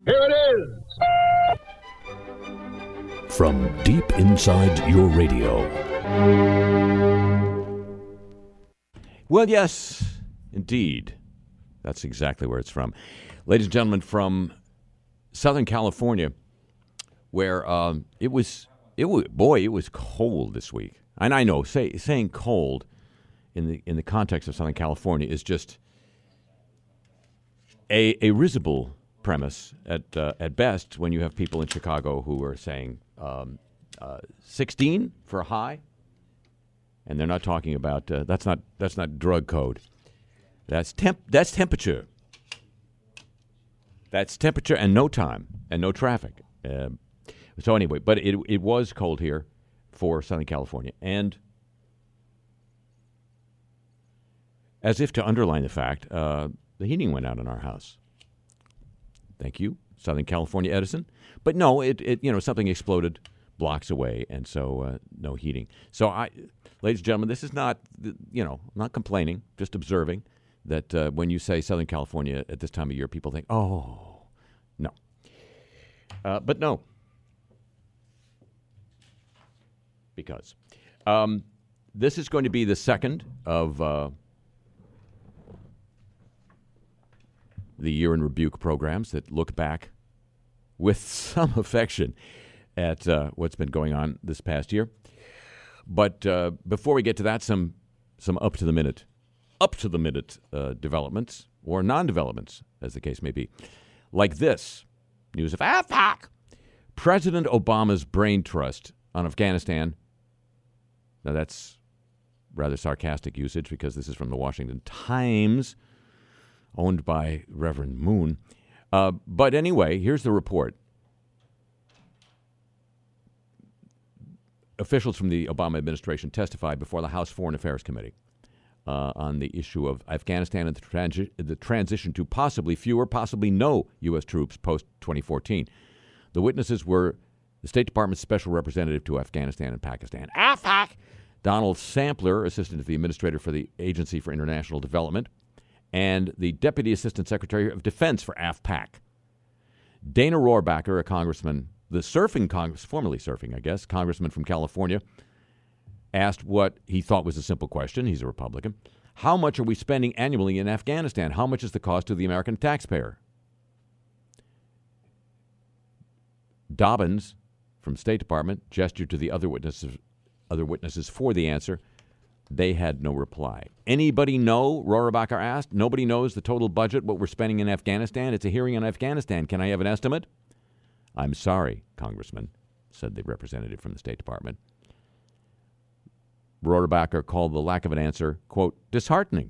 Here it is! From deep inside your radio. Well, yes, indeed. That's exactly where it's from. Ladies and gentlemen, from Southern California, where it was cold this week. And I know saying cold in the context of Southern California is just a risible premise at best when you have people in Chicago who are saying 16 for a high, and they're not talking about that's not drug code. That's temperature. That's temperature and no time and no traffic. So anyway, but it was cold here for Southern California, and as if to underline the fact, the heating went out in our house. Thank you, Southern California Edison. But no, it something exploded blocks away, and so no heating. So ladies and gentlemen, this is not not complaining, just observing that when you say Southern California at this time of year, people think, oh, no. But no. Because this is going to be the second of the Year in Rebuke programs that look back with some affection at what's been going on this past year. But before we get to that, some up to the minute developments or non-developments, as the case may be, like this news of AFPAC. President Obama's brain trust on Afghanistan. Now that's rather sarcastic usage because this is from the Washington Times, owned by Reverend Moon. But anyway, here's the report. Officials from the Obama administration testified before the House Foreign Affairs Committee on the issue of Afghanistan and the transition to possibly fewer, possibly no U.S. troops post-2014. The witnesses were the State Department's special representative to Afghanistan and Pakistan, AFPAC, Donald Sampler, assistant to the administrator for the Agency for International Development, and the Deputy Assistant Secretary of Defense for AFPAC. Dana Rohrabacher, a congressman, formerly surfing, I guess, congressman from California, asked what he thought was a simple question. He's a Republican. How much are we spending annually in Afghanistan? How much is the cost to the American taxpayer? Dobbins from State Department gestured to the other witnesses for the answer. They had no reply. Anybody know? Rohrabacher asked. Nobody knows the total budget, what we're spending in Afghanistan. It's a hearing on Afghanistan. Can I have an estimate? I'm sorry, Congressman, said the representative from the State Department. Rohrabacher called the lack of an answer, quote, disheartening.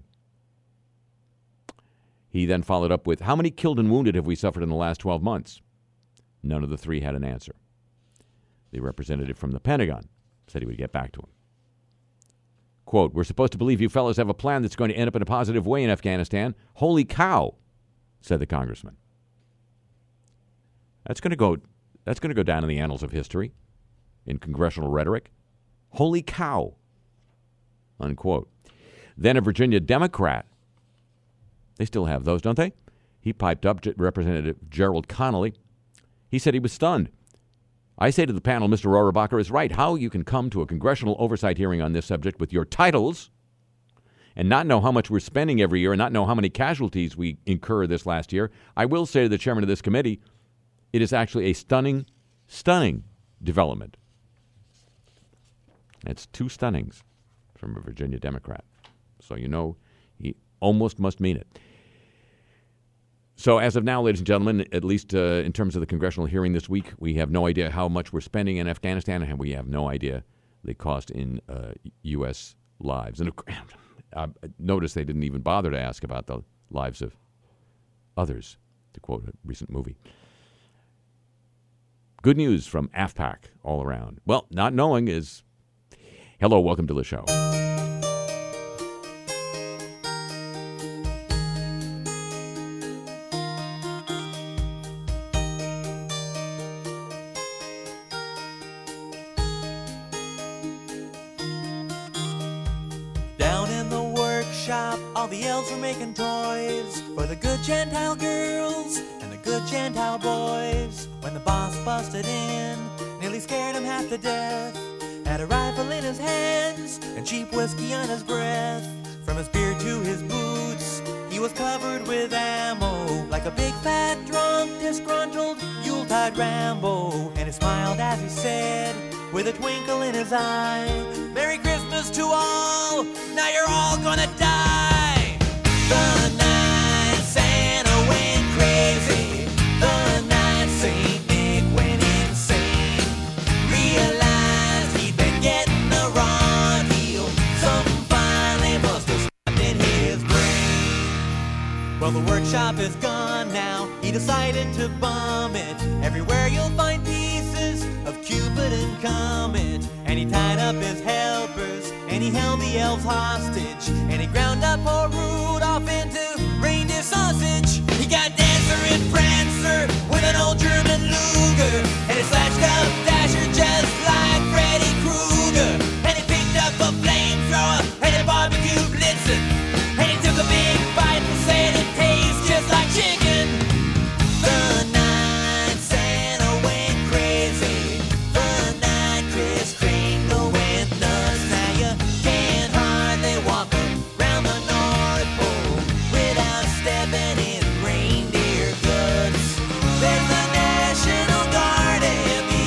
He then followed up with, how many killed and wounded have we suffered in the last 12 months? None of the three had an answer. The representative from the Pentagon said he would get back to him. Quote, we're supposed to believe you fellows have a plan that's going to end up in a positive way in Afghanistan. Holy cow, said the congressman. That's going to go down in the annals of history in congressional rhetoric. Holy cow, unquote. Then a Virginia Democrat, they still have those, don't they? He piped up, Representative Gerald Connolly. He said he was stunned. I say to the panel, Mr. Rohrabacher is right. How you can come to a congressional oversight hearing on this subject with your titles and not know how much we're spending every year and not know how many casualties we incur this last year. I will say to the chairman of this committee, it is actually a stunning development. It's two stunnings from a Virginia Democrat. So you know he almost must mean it. So as of now, ladies and gentlemen, at least in terms of the congressional hearing this week, we have no idea how much we're spending in Afghanistan, and we have no idea the cost in U.S. lives. And notice they didn't even bother to ask about the lives of others, to quote a recent movie. Good news from AFPAC all around. Well, not knowing is... Hello, welcome to the show. Down in the workshop, all the elves were making toys for the good Gentile girls and the good Gentile boys. When the boss busted in, nearly scared him half to death. Had a rifle in his hands and cheap whiskey on his breath. From his beard to his boots, he was covered with ammo, like a big fat drunk, disgruntled Yuletide Rambo. And he smiled as he said, with a twinkle in his eye, Merry Christmas to all, now you're all gonna die. The night Santa went crazy, the night Saint Nick went insane. Realized he'd been getting the raw deal, something finally must have snapped in his brain. Well, the workshop is gone now, he decided to bomb it. Everywhere you'll find pieces of Cupid and Comet. And he tied up his helpers, and he held the elves hostage, and he ground up poor Rudolph into reindeer sausage. He got Dancer and Prancer with an old German Luger, and he slashed up Dasher just like Freddy Krueger. And he picked up a flamethrower, and he barbecued Blitzen, and he took a big bite and said it tastes just like chicken. The night Santa went crazy, the night Kris Kringle went nuts. Now you can't hardly walk around the North Pole without stepping in reindeer guts. There's the National Guard and the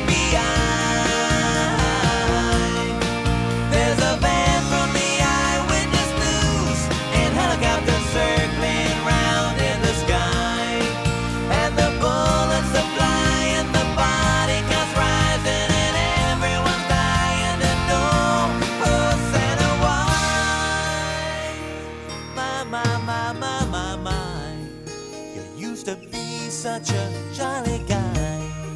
FBI. There's a van from the Eyewitness News and helicopters circling round in the sky. And the bullets are flying, the body counts rising, and everyone's dying to know, oh Santa, why? My, you used to be such a jolly guy.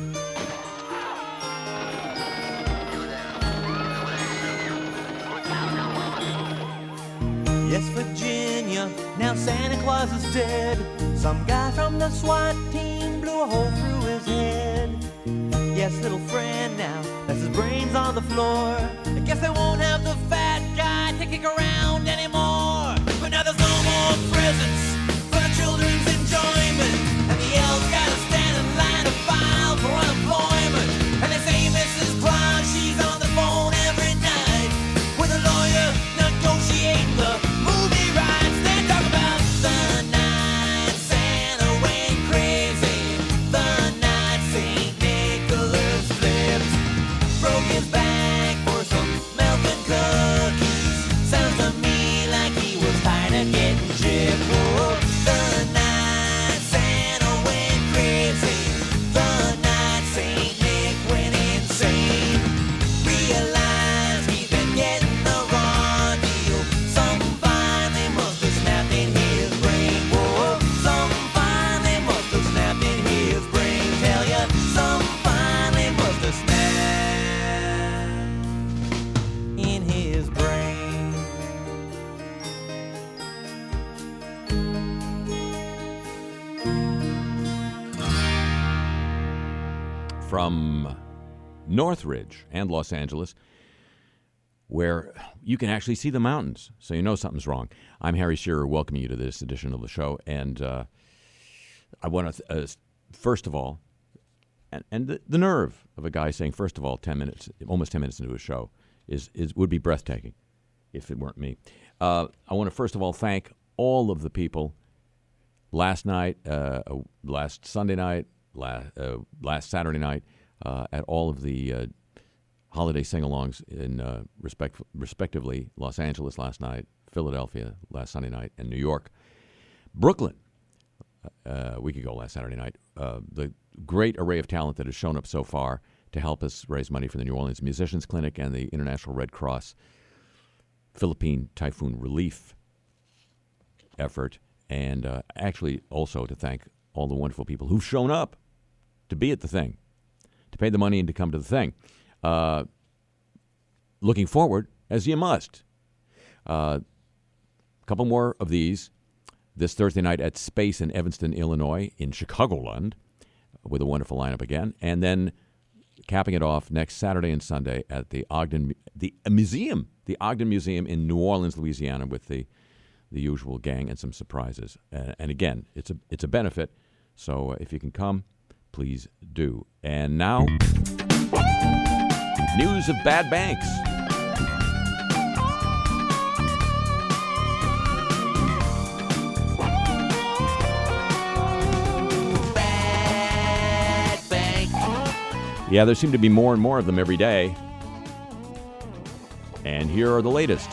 Yes, Virginia, now Santa Claus is dead. Some guy from the SWAT team blew a hole through his head. Yes, little friend, now that's his brains on the floor. I guess they won't have the fat guy to kick around anymore. But now there's no more presents for the children's enjoyment, and the elves gotta stand in line to file for unemployment. And they say Mrs. Claus, she's on the phone every night with a lawyer negotiating the movie rights. They talk about the night Santa went crazy, the night St. Nicholas flipped, broke his back for some milk and cookies. Sounds to me like he was tired of getting gypped. Oh, the night Santa went crazy, the night St. Nick went insane. Realized he'd been getting the raw deal, something finally must have snapped in his brain. Oh, something finally must have snapped in his brain. Tell ya, something finally must have snapped in his brain. From Northridge and Los Angeles, where you can actually see the mountains, so you know something's wrong. I'm Harry Shearer, welcoming you to this edition of the show, and I want to, first of all, and the nerve of a guy saying, first of all, 10 minutes, almost 10 minutes into a show, would be breathtaking if it weren't me. I want to, first of all, thank all of the people last night, last Sunday night, last Saturday night, at all of the holiday sing-alongs in respectively Los Angeles last night, Philadelphia last Sunday night, and New York. Brooklyn, a week ago last Saturday night. The great array of talent that has shown up so far to help us raise money for the New Orleans Musicians Clinic and the International Red Cross Philippine Typhoon Relief effort, and actually also to thank all the wonderful people who've shown up to be at the thing, to pay the money and to come to the thing. Looking forward, as you must. A couple more of these this Thursday night at Space in Evanston, Illinois, in Chicagoland, with a wonderful lineup again. And then capping it off next Saturday and Sunday at the Ogden Museum in New Orleans, Louisiana, with the usual gang and some surprises. And again, it's a benefit So if you can come, please do. And now, news of bad banks. Bad bank. Yeah, there seem to be more and more of them every day. And here are the latest.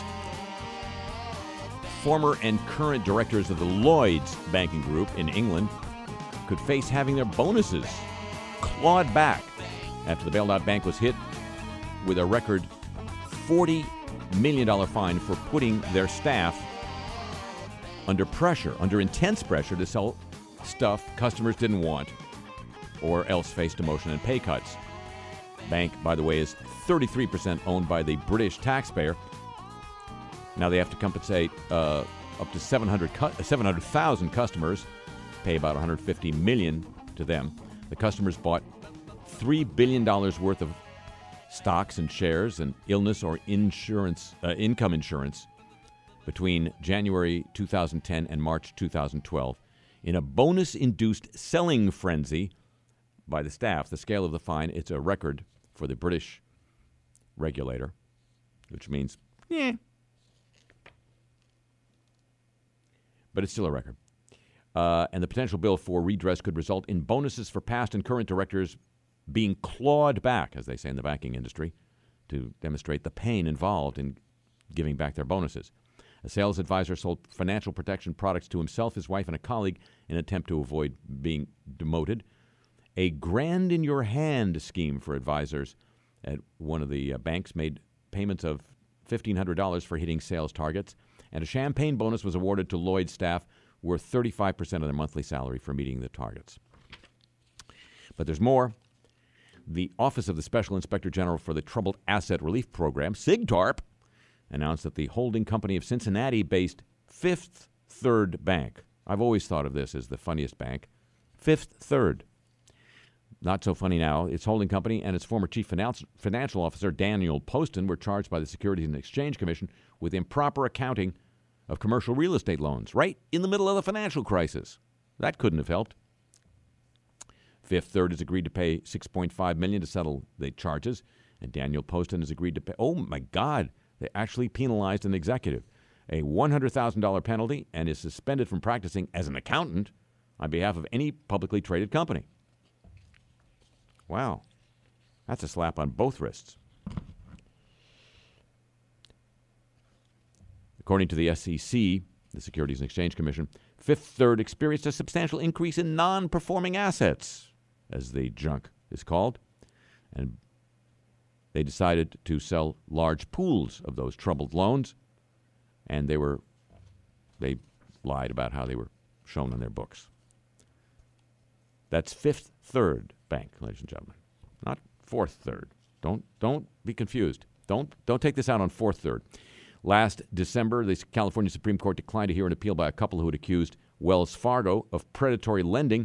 Former and current directors of the Lloyds Banking Group in England could face having their bonuses clawed back after the bailed-out bank was hit with a record $40 million fine for putting their staff under pressure, under intense pressure to sell stuff customers didn't want or else face demotion and pay cuts. Bank, by the way, is 33% owned by the British taxpayer. Now they have to compensate up to 700,000 customers, pay about $150 million to them. The customers bought $3 billion worth of stocks and shares and illness or insurance, income insurance between January 2010 and March 2012 in a bonus-induced selling frenzy by the staff. The scale of the fine, it's a record for the British regulator, which means, but it's still a record. And the potential bill for redress could result in bonuses for past and current directors being clawed back, as they say in the banking industry, to demonstrate the pain involved in giving back their bonuses. A sales advisor sold financial protection products to himself, his wife, and a colleague in an attempt to avoid being demoted. A grand-in-your-hand scheme for advisors at one of the banks made payments of $1,500 for hitting sales targets, and a champagne bonus was awarded to Lloyd's staff worth 35% of their monthly salary for meeting the targets. But there's more. The Office of the Special Inspector General for the Troubled Asset Relief Program, SIGTARP, announced that the holding company of Cincinnati-based Fifth Third Bank, I've always thought of this as the funniest bank, Fifth Third. Not so funny now. Its holding company and its former chief financial officer, Daniel Poston, were charged by the Securities and Exchange Commission with improper accounting of commercial real estate loans, right in the middle of the financial crisis. That couldn't have helped. Fifth Third has agreed to pay $6.5 million to settle the charges, and Daniel Poston has agreed to pay, oh my God, they actually penalized an executive, a $100,000 penalty, and is suspended from practicing as an accountant on behalf of any publicly traded company. Wow, that's a slap on both wrists. According to the SEC, the Securities and Exchange Commission, Fifth Third experienced a substantial increase in non-performing assets, as the junk is called, and they decided to sell large pools of those troubled loans, and they lied about how they were shown on their books. That's Fifth Third Bank, ladies and gentlemen, not Fourth Third. Don't be confused. Don't take this out on Fourth Third. Last December, the California Supreme Court declined to hear an appeal by a couple who had accused Wells Fargo of predatory lending.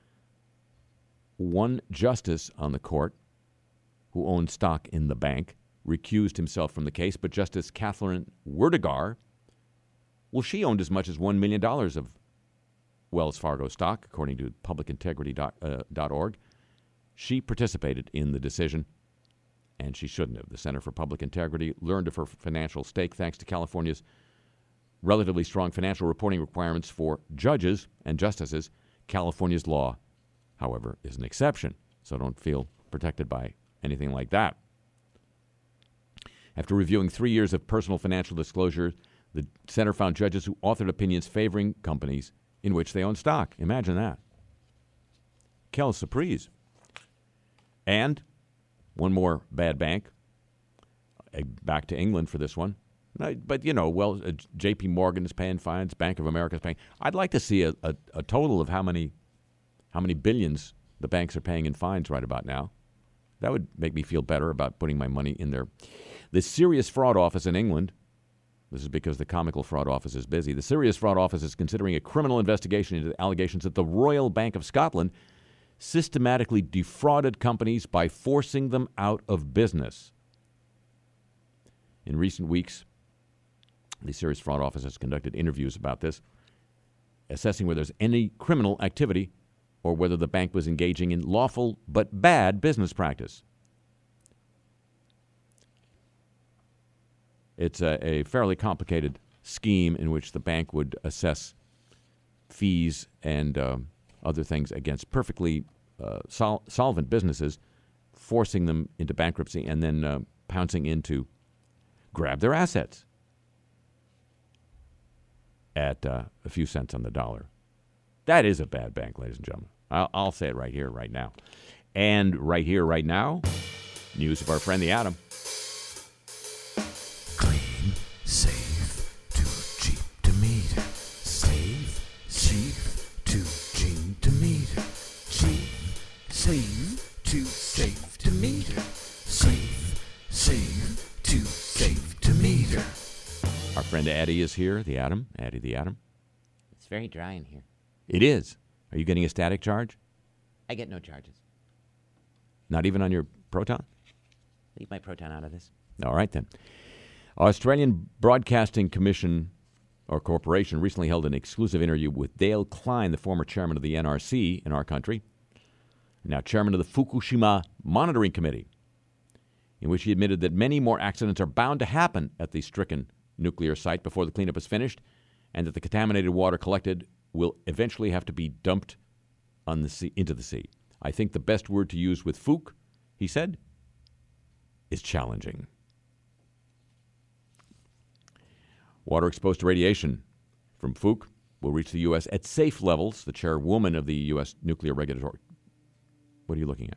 One justice on the court, who owned stock in the bank, recused himself from the case, but Justice Catherine Werdegar, well, she owned as much as $1 million of Wells Fargo stock, according to publicintegrity.org. She participated in the decision, and she shouldn't have. The Center for Public Integrity learned of her financial stake thanks to California's relatively strong financial reporting requirements for judges and justices. California's law, however, is an exception, so don't feel protected by anything like that. After reviewing 3 years of personal financial disclosure, the center found judges who authored opinions favoring companies in which they own stock. Imagine that. Quelle surprise. And one more bad bank. Back to England for this one. But, J.P. Morgan is paying fines, Bank of America is paying. I'd like to see a total of how many billions the banks are paying in fines right about now. That would make me feel better about putting my money in there. The Serious Fraud Office in England, this is because the Comical Fraud Office is busy. The Serious Fraud Office is considering a criminal investigation into the allegations that the Royal Bank of Scotland systematically defrauded companies by forcing them out of business. In recent weeks, the Serious Fraud Office has conducted interviews about this, assessing whether there's any criminal activity or whether the bank was engaging in lawful but bad business practice. It's a fairly complicated scheme in which the bank would assess fees and other things against perfectly solvent businesses, forcing them into bankruptcy and then pouncing in to grab their assets at a few cents on the dollar. That is a bad bank, ladies and gentlemen. I'll say it right here, right now. And right here, right now, news of our friend the Atom. Clean, safe, too cheap to meter. Save, cheap, too cheap to meter. Cheap, save, too safe to meter. Save, too safe to meter. Our friend Addie is here, the Atom. Addie the Atom. It's very dry in here. It is. Are you getting a static charge? I get no charges. Not even on your Proton? Leave my Proton out of this. All right, then. Australian Broadcasting Commission or Corporation recently held an exclusive interview with Dale Klein, the former chairman of the NRC in our country, now chairman of the Fukushima Monitoring Committee, in which he admitted that many more accidents are bound to happen at the stricken nuclear site before the cleanup is finished, and that the contaminated water collected will eventually have to be dumped on the sea, into the sea. I think the best word to use with Fuke, he said, is challenging. Water exposed to radiation from Fuke will reach the U.S. at safe levels, the chairwoman of the U.S. Nuclear Regulatory. What are you looking at?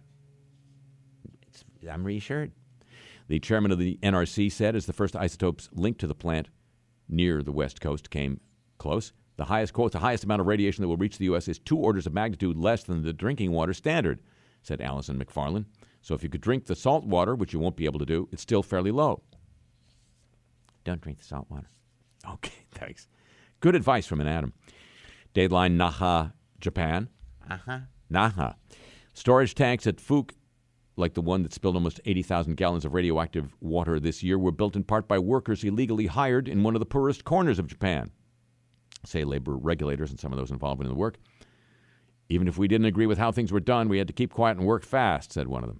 I'm reassured. The chairman of the NRC said as the first isotopes linked to the plant near the West Coast came close, the highest, quote, the highest amount of radiation that will reach the U.S. is 2 orders of magnitude less than the drinking water standard, said Alison McFarland. So if you could drink the salt water, which you won't be able to do, it's still fairly low. Don't drink the salt water. Okay, thanks. Good advice from an Atom. Dateline Naha, Japan. Naha. Storage tanks at Fuke, like the one that spilled almost 80,000 gallons of radioactive water this year, were built in part by workers illegally hired in one of the poorest corners of Japan, say labor regulators and some of those involved in the work. Even if we didn't agree with how things were done, we had to keep quiet and work fast, said one of them.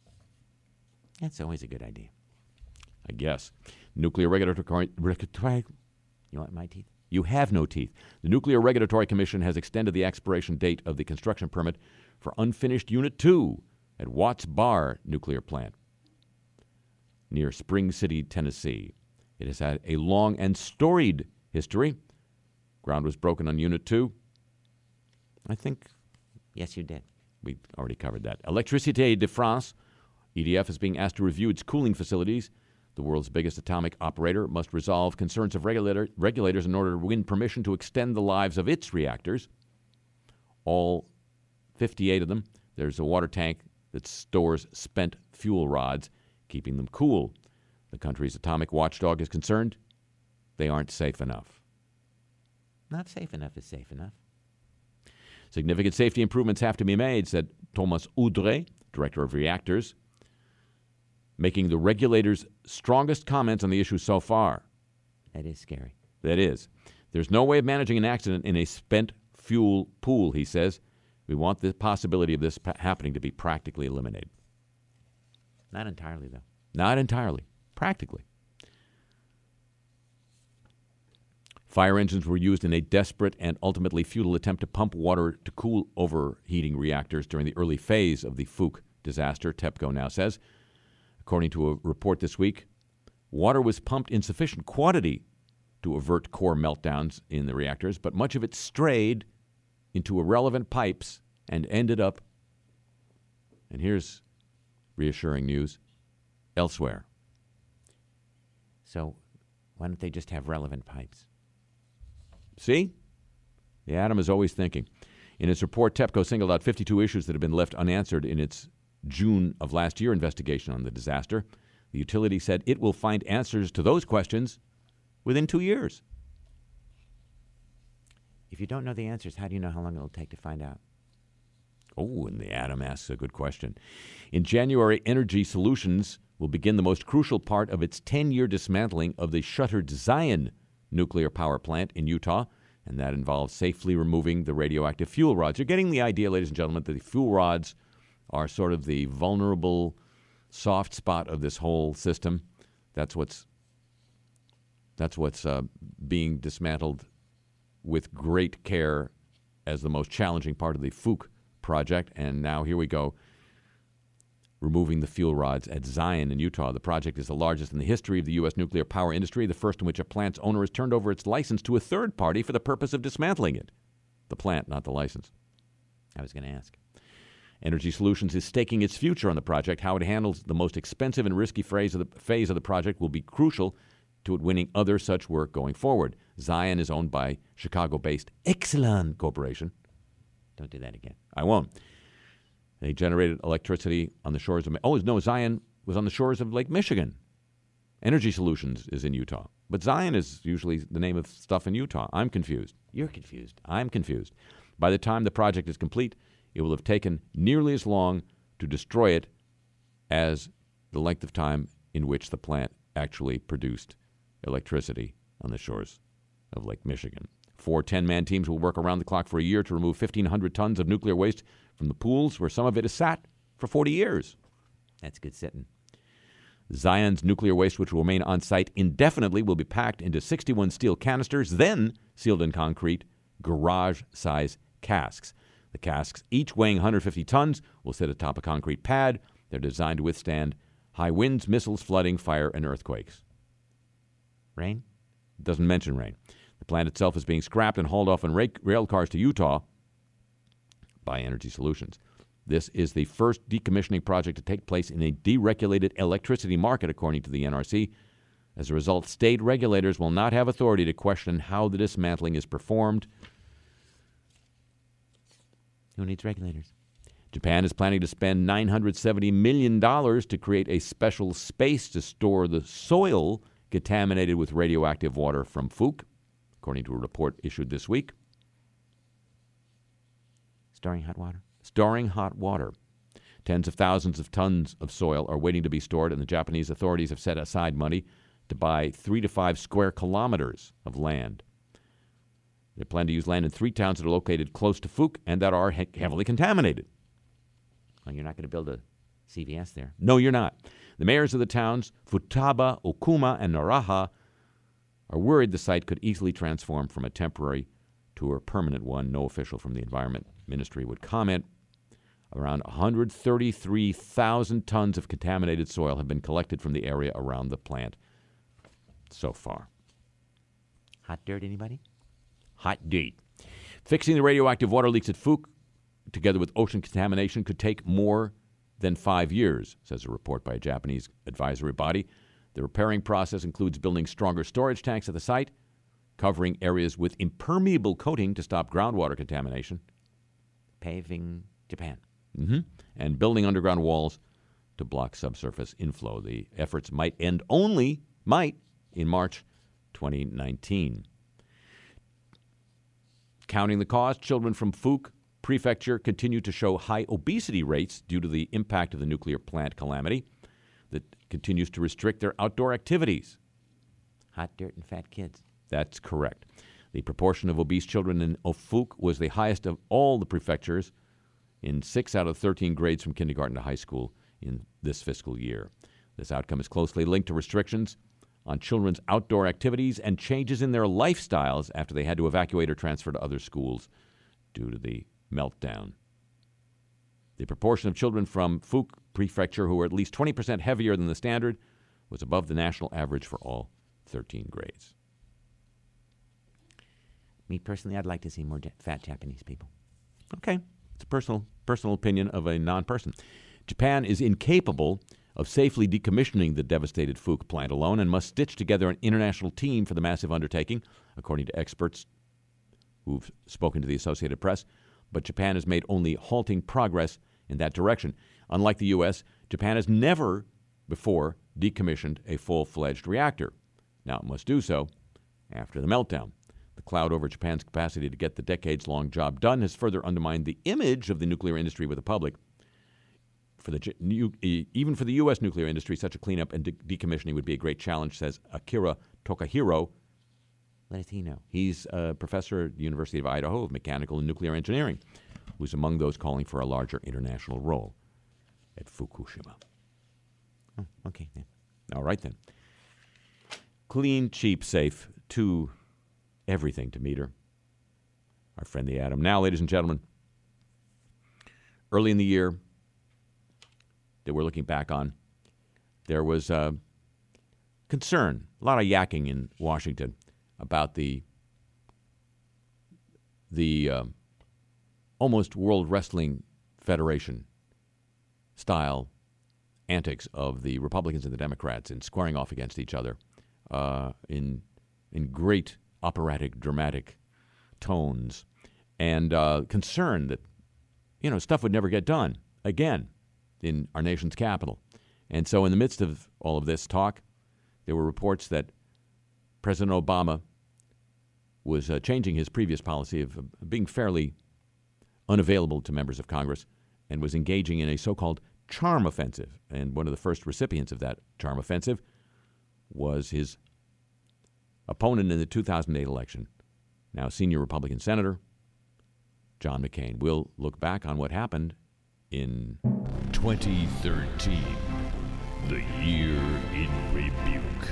That's always a good idea. I guess. Nuclear Regulatory... You want my teeth? You have no teeth. The Nuclear Regulatory Commission has extended the expiration date of the construction permit for unfinished Unit 2 at Watts Bar Nuclear Plant near Spring City, Tennessee. It has had a long and storied history. Ground was broken on Unit 2. I think... Yes, you did. We already covered that. Électricité de France, EDF, is being asked to review its cooling facilities. The world's biggest atomic operator must resolve concerns of regulators in order to win permission to extend the lives of its reactors. All 58 of them. There's a water tank that stores spent fuel rods, keeping them cool. The country's atomic watchdog is concerned they aren't safe enough. Not safe enough is safe enough. Significant safety improvements have to be made, said Thomas Oudre, director of reactors, making the regulators' strongest comments on the issue so far. That is scary. That is. There's no way of managing an accident in a spent fuel pool, he says. We want the possibility of this happening to be practically eliminated. Not entirely, though. Not entirely. Practically. Fire engines were used in a desperate and ultimately futile attempt to pump water to cool overheating reactors during the early phase of the Fuke disaster, TEPCO now says. According to a report this week, water was pumped in sufficient quantity to avert core meltdowns in the reactors, but much of it strayed into irrelevant pipes and ended up, and here's reassuring news, elsewhere. So why don't they just have relevant pipes? See? The Atom is always thinking. In its report, TEPCO singled out 52 issues that had been left unanswered in its June of last year investigation on the disaster. The utility said it will find answers to those questions within 2 years. If you don't know the answers, how do you know how long it'll take to find out? Oh, and the Atom asks a good question. In January, Energy Solutions will begin the most crucial part of its 10-year dismantling of the shuttered Zion nuclear power plant in Utah, and that involves safely removing the radioactive fuel rods. You're getting the idea, ladies and gentlemen, that the fuel rods are sort of the vulnerable, soft spot of this whole system. That's what's being dismantled with great care as the most challenging part of the Fuchs project. And now here we go, removing the fuel rods at Zion in Utah. The project is the largest in the history of the U.S. nuclear power industry, the first in which a plant's owner has turned over its license to a third party for the purpose of dismantling it. The plant, not the license. I was going to ask. Energy Solutions is staking its future on the project. How it handles the most expensive and risky phase of the project will be crucial to it winning other such work going forward. Zion is owned by Chicago-based Exelon Corporation. Don't do that again. I won't. They generated electricity on the shores of... Oh, no, Zion was on the shores of Lake Michigan. Energy Solutions is in Utah. But Zion is usually the name of stuff in Utah. I'm confused. You're confused. I'm confused. By the time the project is complete, it will have taken nearly as long to destroy it as the length of time in which the plant actually produced electricity on the shores of Lake Michigan. 4 10-man teams will work around the clock for a year to remove 1,500 tons of nuclear waste from the pools where some of it has sat for 40 years. That's good sitting. Zion's nuclear waste, which will remain on site indefinitely, will be packed into 61 steel canisters, then sealed in concrete, garage-size casks. The casks, each weighing 150 tons, will sit atop a concrete pad. They're designed to withstand high winds, missiles, flooding, fire, and earthquakes. Rain? Doesn't mention rain. The plant itself is being scrapped and hauled off in rail cars to Utah by Energy Solutions. This is the first decommissioning project to take place in a deregulated electricity market, according to the NRC. As a result, state regulators will not have authority to question how the dismantling is performed. Who needs regulators? Japan is planning to spend $970 million to create a special space to store the soil contaminated with radioactive water from Fuchs, according to a report issued this week. Storing hot water? Storing hot water. Tens of thousands of tons of soil are waiting to be stored, and the Japanese authorities have set aside money to buy 3 to 5 square kilometers of land. They plan to use land in 3 towns that are located close to Fuchs and that are heavily contaminated. Well, you're not going to build a CVS there. No, you're not. The mayors of the towns, Futaba, Okuma, and Naraha, are worried the site could easily transform from a temporary to a permanent one. No official from the Environment Ministry would comment. Around 133,000 tons of contaminated soil have been collected from the area around the plant so far. Hot dirt, anybody? Hot dirt. Fixing the radioactive water leaks at Fuchs, together with ocean contamination, could take more than 5 years, says a report by a Japanese advisory body. The repairing process includes building stronger storage tanks at the site, covering areas with impermeable coating to stop groundwater contamination. Paving Japan. And building underground walls to block subsurface inflow. The efforts might end only in March 2019. Counting the cost, children from Fuchs Prefecture continue to show high obesity rates due to the impact of the nuclear plant calamity that continues to restrict their outdoor activities. Hot dirt and fat kids. That's correct. The proportion of obese children in Fuchs was the highest of all the prefectures in 6 out of 13 grades from kindergarten to high school in this fiscal year. This outcome is closely linked to restrictions on children's outdoor activities and changes in their lifestyles after they had to evacuate or transfer to other schools due to the meltdown. The proportion of children from Fuchs Prefecture who were at least 20% heavier than the standard was above the national average for all 13 grades. Me personally, I'd like to see more fat Japanese people. Okay. It's a personal opinion of a non-person. Japan is incapable of safely decommissioning the devastated Fuchs plant alone and must stitch together an international team for the massive undertaking, according to experts who've spoken to the Associated Press. But Japan has made only halting progress in that direction. Unlike the U.S., Japan has never before decommissioned a full-fledged reactor. Now it must do so after the meltdown. The cloud over Japan's capacity to get the decades-long job done has further undermined the image of the nuclear industry with the public. Even for the U.S. nuclear industry, such a cleanup and decommissioning would be a great challenge, says Akira Tokahiro, What does he know? He's a professor at the University of Idaho of Mechanical and Nuclear Engineering, who's among those calling for a larger international role at Fukushima. Oh, okay. Yeah. All right, then. Clean, cheap, safe, to everything to meter. Our friend the atom. Now, ladies and gentlemen, early in the year that we're looking back on, there was concern, a lot of yakking in Washington about the almost World Wrestling Federation style antics of the Republicans and the Democrats in squaring off against each other in great operatic, dramatic tones, and concern that stuff would never get done again in our nation's capital. And so in the midst of all of this talk, there were reports that President Obama was changing his previous policy of being fairly unavailable to members of Congress and was engaging in a so-called charm offensive. And one of the first recipients of that charm offensive was his opponent in the 2008 election, now senior Republican Senator John McCain. We'll look back on what happened in 2013, the year in rebuke.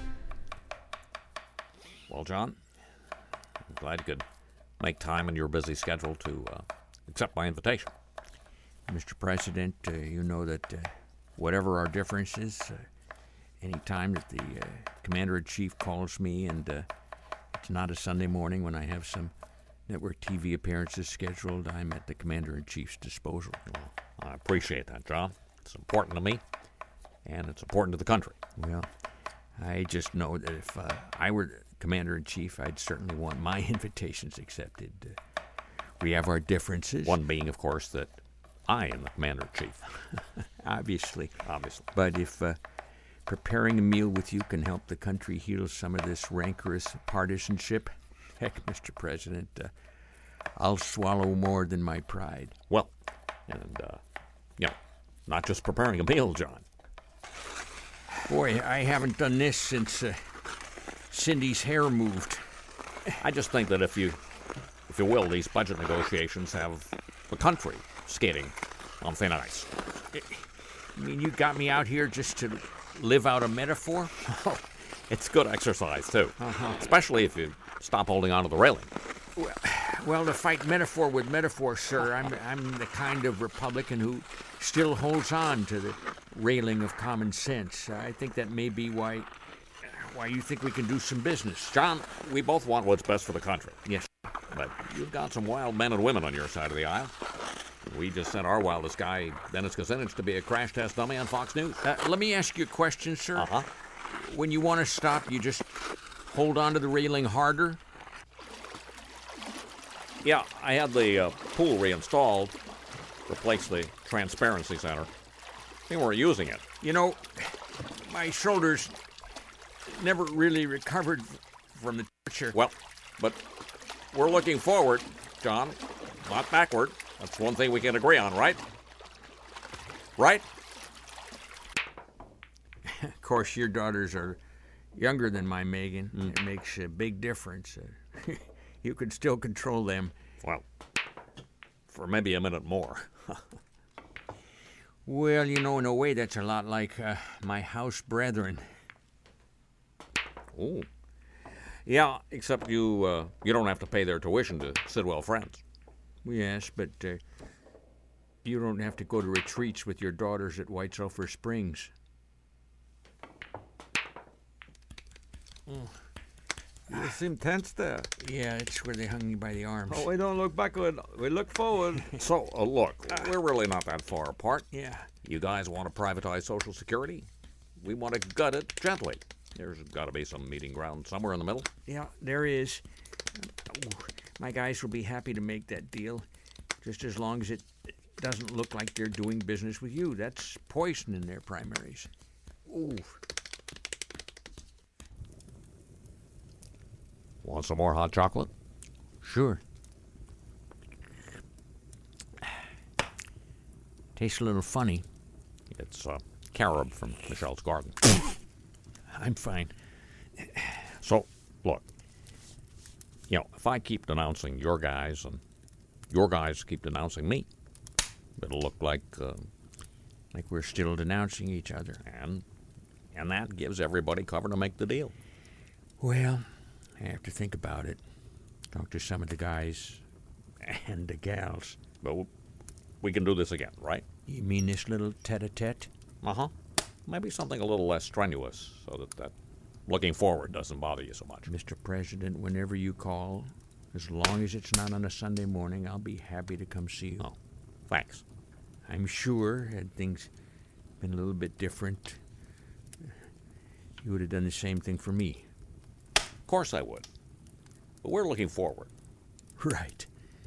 Well, John, I'm glad you could make time in your busy schedule to accept my invitation. Mr. President, you know that whatever our differences, any time that the Commander-in-Chief calls me and it's not a Sunday morning when I have some network TV appearances scheduled, I'm at the Commander-in-Chief's disposal. Well, I appreciate that, John. It's important to me, and it's important to the country. Well, I just know that if I were the Commander-in-Chief, I'd certainly want my invitations accepted. We have our differences. One being, of course, that I am the Commander-in-Chief. Obviously. Obviously. But if preparing a meal with you can help the country heal some of this rancorous partisanship, heck, Mr. President, I'll swallow more than my pride. Well, and, not just preparing a meal, John. Boy, I haven't done this since Cindy's hair moved. I just think that if you will, these budget negotiations have the country skating on thin ice. You mean you got me out here just to live out a metaphor? Oh, it's good exercise, too. Especially if you stop holding on to the railing. Well, to fight metaphor with metaphor, sir, I'm the kind of Republican who still holds on to the railing of common sense. I think that may be why you think we can do some business. John, we both want what's best for the country. Yes. But you've got some wild men and women on your side of the aisle. We just sent our wildest guy, Dennis Kucinich, to be a crash test dummy on Fox News. Let me ask you a question, sir. Uh-huh. When you want to stop, you just hold on to the railing harder? Yeah, I had the pool reinstalled, replaced the transparency center. They weren't using it. You know, my shoulders never really recovered from the torture. Well, but we're looking forward, John, not backward. That's one thing we can agree on, right? Right? Of course, your daughters are younger than my Megan. It makes a big difference. You can still control them. Well, for maybe a minute more. Well, you know, in a way, that's a lot like my house brethren. Oh. Yeah, except you don't have to pay their tuition to Sidwell Friends. Yes, but you don't have to go to retreats with your daughters at White Sulphur Springs. You seem tense there. Yeah, it's where they hung me by the arms. Oh, we don't look backward. We look forward. So, look, we're really not that far apart. Yeah. You guys want to privatize Social Security? We want to gut it gently. There's got to be some meeting ground somewhere in the middle. Yeah, there is. My guys will be happy to make that deal, just as long as it doesn't look like they're doing business with you. That's poison in their primaries. Ooh. Want some more hot chocolate? Sure. Tastes a little funny. It's carob from Michelle's garden. I'm fine. So, look, if I keep denouncing your guys and your guys keep denouncing me, it'll look like we're still denouncing each other. and that gives everybody cover to make the deal. Well, I have to think about it. Talk to some of the guys and the gals. But we can do this again, right? You mean this little tete-a-tete? Uh-huh. Maybe something a little less strenuous so that looking forward doesn't bother you so much. Mr. President, whenever you call, as long as it's not on a Sunday morning, I'll be happy to come see you. Oh, thanks. I'm sure had things been a little bit different, you would have done the same thing for me. Of course I would. But we're looking forward. Right.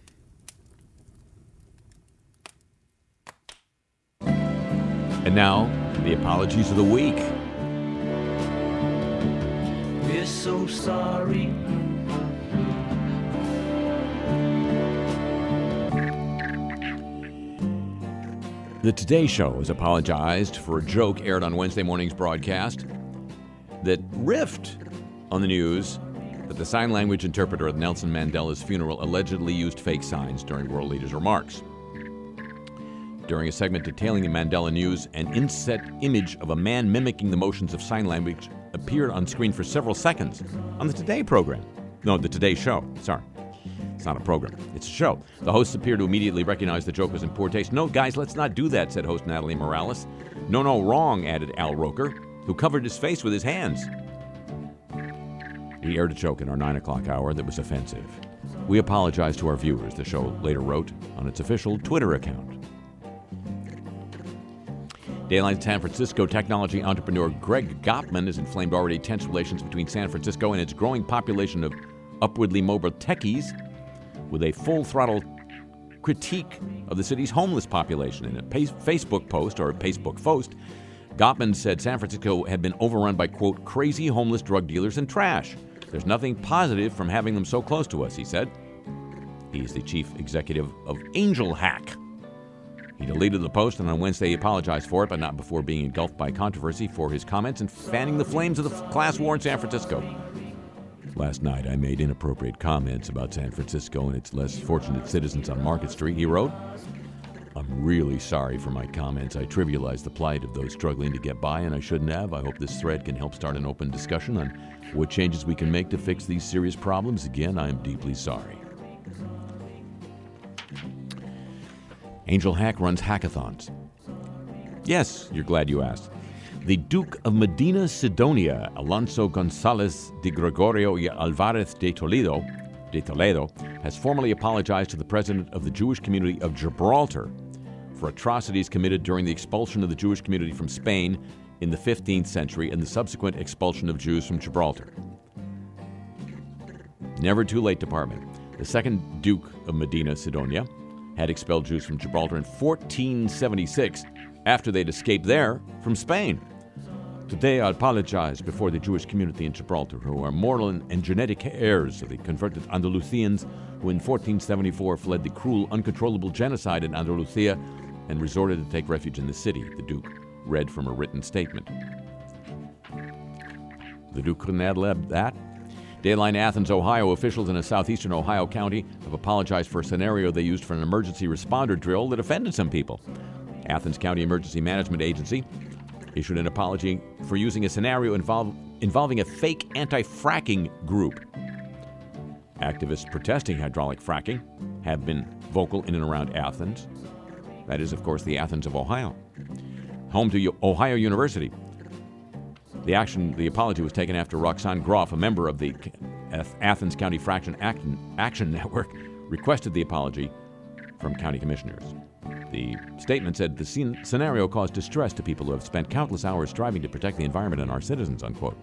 And now, the apologies of the week. We're so sorry. The Today Show has apologized for a joke aired on Wednesday morning's broadcast that riffed on the news that the sign language interpreter at Nelson Mandela's funeral allegedly used fake signs during world leaders' remarks. During a segment detailing the Mandela news, an inset image of a man mimicking the motions of sign language appeared on screen for several seconds on the Today program. No, the Today Show. Sorry. It's not a program. It's a show. The hosts appear to immediately recognize the joke was in poor taste. No, guys, let's not do that, said host Natalie Morales. No, wrong, added Al Roker, who covered his face with his hands. We aired a joke in our 9 o'clock hour that was offensive. We apologize to our viewers, the show later wrote on its official Twitter account. Dayline San Francisco technology entrepreneur Greg Gottman has inflamed already tense relations between San Francisco and its growing population of upwardly mobile techies with a full-throttle critique of the city's homeless population. In a Facebook post, Gottman said San Francisco had been overrun by, quote, crazy homeless drug dealers and trash. There's nothing positive from having them so close to us, he said. He's the chief executive of Angel Hack. He deleted the post, and on Wednesday he apologized for it, but not before being engulfed by controversy for his comments and fanning the flames of the class war in San Francisco. Last night I made inappropriate comments about San Francisco and its less fortunate citizens on Market Street, he wrote. I'm really sorry for my comments. I trivialized the plight of those struggling to get by, and I shouldn't have. I hope this thread can help start an open discussion on what changes we can make to fix these serious problems. Again, I am deeply sorry. Angel Hack runs hackathons. Yes, you're glad you asked. The Duke of Medina Sidonia, Alonso Gonzalez de Gregorio y Alvarez de Toledo, has formally apologized to the president of the Jewish community of Gibraltar for atrocities committed during the expulsion of the Jewish community from Spain in the 15th century and the subsequent expulsion of Jews from Gibraltar. Never too late, Department. The second Duke of Medina Sidonia had expelled Jews from Gibraltar in 1476 after they'd escaped there from Spain. Today I apologize before the Jewish community in Gibraltar, who are moral and genetic heirs of the converted Andalusians who in 1474 fled the cruel, uncontrollable genocide in Andalusia and resorted to take refuge in the city, the Duke read from a written statement. The Duke couldn't ad-lib that. Dayline Athens, Ohio officials in a southeastern Ohio county have apologized for a scenario they used for an emergency responder drill that offended some people. Athens County Emergency Management Agency issued an apology for using a scenario involving a fake anti-fracking group. Activists protesting hydraulic fracking have been vocal in and around Athens. That is, of course, the Athens of Ohio, home to Ohio University. The apology was taken after Roxanne Groff, a member of the Athens County Fraction Action Network, requested the apology from county commissioners. The statement said the scenario caused distress to people who have spent countless hours striving to protect the environment and our citizens, unquote.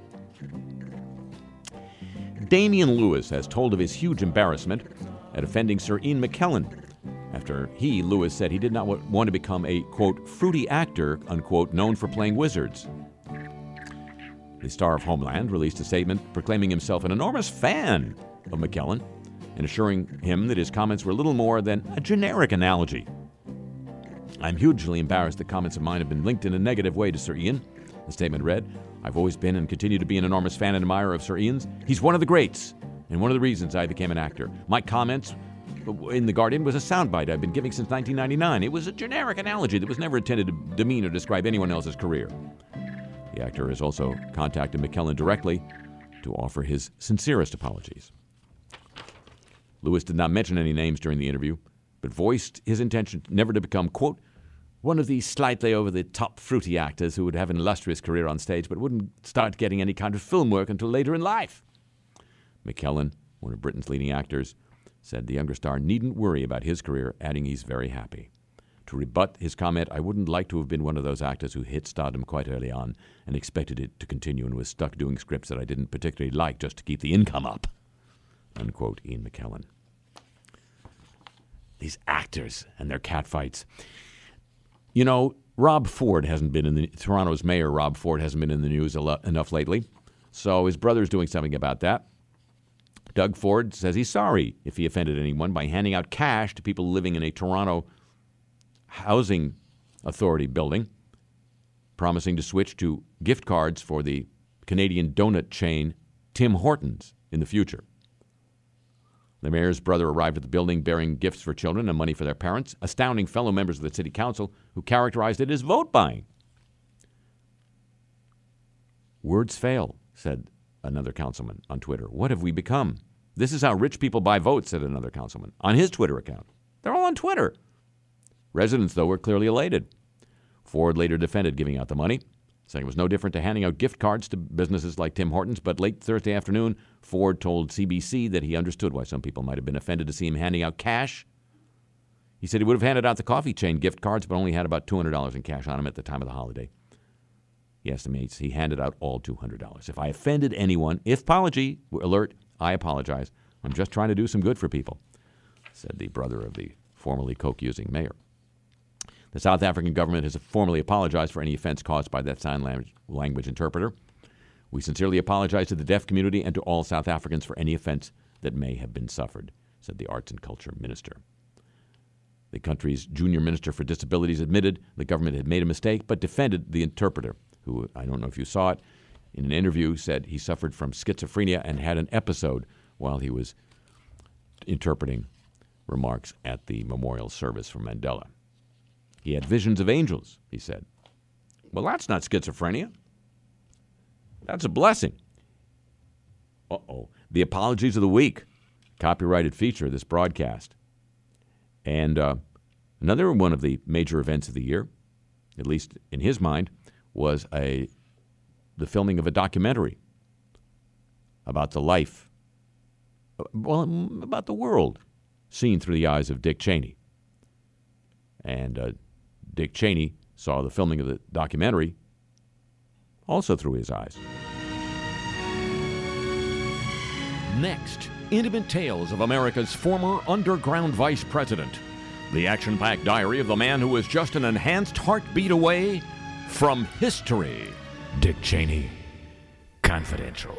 Damian Lewis has told of his huge embarrassment at offending Sir Ian McKellen after Lewis, said he did not want to become a, quote, fruity actor, unquote, known for playing wizards. The star of Homeland released a statement proclaiming himself an enormous fan of McKellen and assuring him that his comments were little more than a generic analogy. I'm hugely embarrassed that comments of mine have been linked in a negative way to Sir Ian. The statement read, I've always been and continue to be an enormous fan and admirer of Sir Ian's. He's one of the greats. and one of the reasons I became an actor. My comments in The Guardian was a soundbite I've been giving since 1999. It was a generic analogy that was never intended to demean or describe anyone else's career. The actor has also contacted McKellen directly to offer his sincerest apologies. Lewis did not mention any names during the interview, but voiced his intention never to become, quote, one of these slightly over-the-top fruity actors who would have an illustrious career on stage but wouldn't start getting any kind of film work until later in life. McKellen, one of Britain's leading actors, said the younger star needn't worry about his career, adding he's very happy. To rebut his comment, I wouldn't like to have been one of those actors who hit stardom quite early on and expected it to continue and was stuck doing scripts that I didn't particularly like just to keep the income up. Unquote, Ian McKellen. These actors and their catfights. You know, Toronto's mayor, Rob Ford, hasn't been in the news enough lately. So his brother's doing something about that. Doug Ford says he's sorry if he offended anyone by handing out cash to people living in a Toronto Housing Authority building, promising to switch to gift cards for the Canadian donut chain Tim Hortons in the future. The mayor's brother arrived at the building bearing gifts for children and money for their parents, astounding fellow members of the city council who characterized it as vote buying. Words fail, said another councilman on Twitter. What have we become? This is how rich people buy votes, said another councilman on his Twitter account. They're all on Twitter. Residents, though, were clearly elated. Ford later defended giving out the money, saying it was no different to handing out gift cards to businesses like Tim Hortons, but late Thursday afternoon, Ford told CBC that he understood why some people might have been offended to see him handing out cash. He said he would have handed out the coffee chain gift cards, but only had about $200 in cash on him at the time of the holiday. He estimates he handed out all $200. If I offended anyone, if apology alert, I apologize. I'm just trying to do some good for people, said the brother of the formerly coke-using mayor. The South African government has formally apologized for any offense caused by that sign language interpreter. We sincerely apologize to the deaf community and to all South Africans for any offense that may have been suffered, said the Arts and Culture Minister. The country's junior minister for disabilities admitted the government had made a mistake, but defended the interpreter, who, I don't know if you saw it, in an interview said he suffered from schizophrenia and had an episode while he was interpreting remarks at the memorial service for Mandela. He had visions of angels, he said. Well, that's not schizophrenia. That's a blessing. The apologies of the week, copyrighted feature of this broadcast. And another one of the major events of the year, at least in his mind, was the filming of a documentary about the life, about the world, seen through the eyes of Dick Cheney. And Dick Cheney saw the filming of the documentary also through his eyes. Next, intimate tales of America's former underground vice president. The action-packed diary of the man who was just an enhanced heartbeat away from history. Dick Cheney. Confidential.